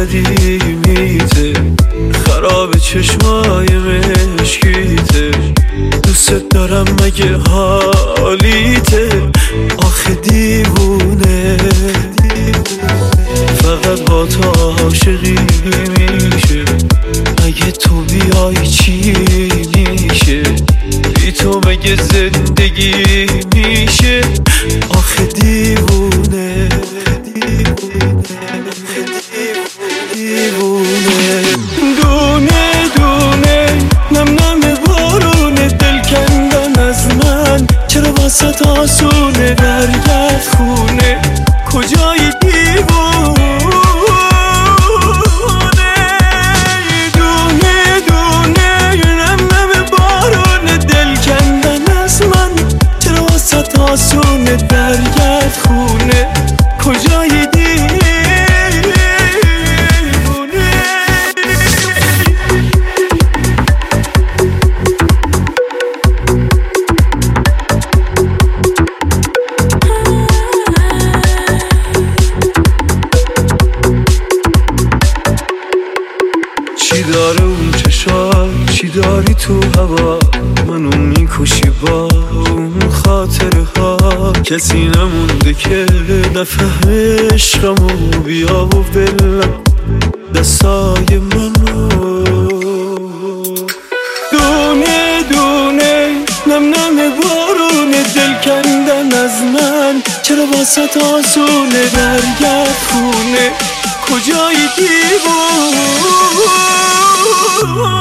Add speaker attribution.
Speaker 1: قدیمیته، خراب چشمای مشکیته، دوست دارم مگه حالیته، آخه دیوونه فقط با تو عاشقی میشه، اگه تو بیای چی میشه، بی تو مگه زندگی میشه، آخه دیوونه دیوونه. دونه دونه نم نم بارونه، دل کندن از من چرا واسه آسونه، برگرد خونه کجای دیوونه. دونه دونه نم نم بارونه، دل کندن از من چرا واسه آسونه، برگرد خونه کجای دیوونه. چی داره اون چشات، چی داری تو هوا، منو میکشی با اون خاطره ها، کسی نمونده که نفهمه عشقمو، بیا و بلم دستای منو. دونه دونه نم نم بارونه، دل کندن از من چرا واسه آسونه، برگرد خونه کجای دیوونه.